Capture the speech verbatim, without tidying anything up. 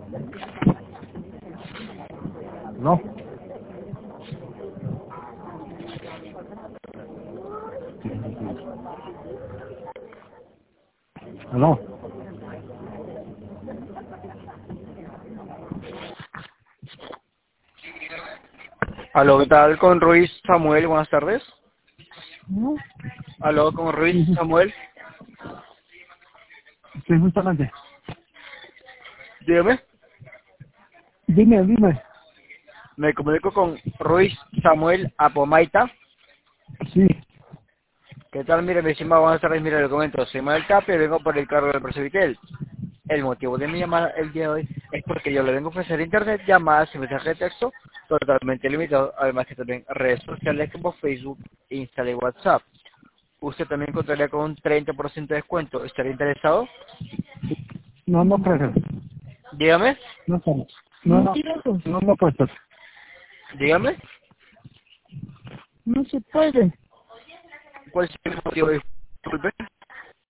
No. No. Aló, ¿qué tal? Con Ruiz Samuel, buenas tardes. No. Aló, con Ruiz Sí, Samuel, sí, justamente. dígame. Dime, dime. Me comunico con Ruiz Samuel Apomaita. Sí. ¿Qué tal? Mire, mi estimado, buenas tardes. Mire, le comento, soy Manuel Tapia y vengo por el cargo del Persevitel. El motivo de mi llamada el día de hoy es porque yo le vengo a ofrecer internet, llamadas y mensajes de texto totalmente limitados, además que también redes sociales como Facebook, Instagram y WhatsApp. Usted también contaría con un treinta por ciento de descuento. ¿Estaría interesado? No, no puedes. Dígame, No estamos. No, no, no, no puedes. dígame. No se puede. ¿Cuál es el motivo? Disculpe.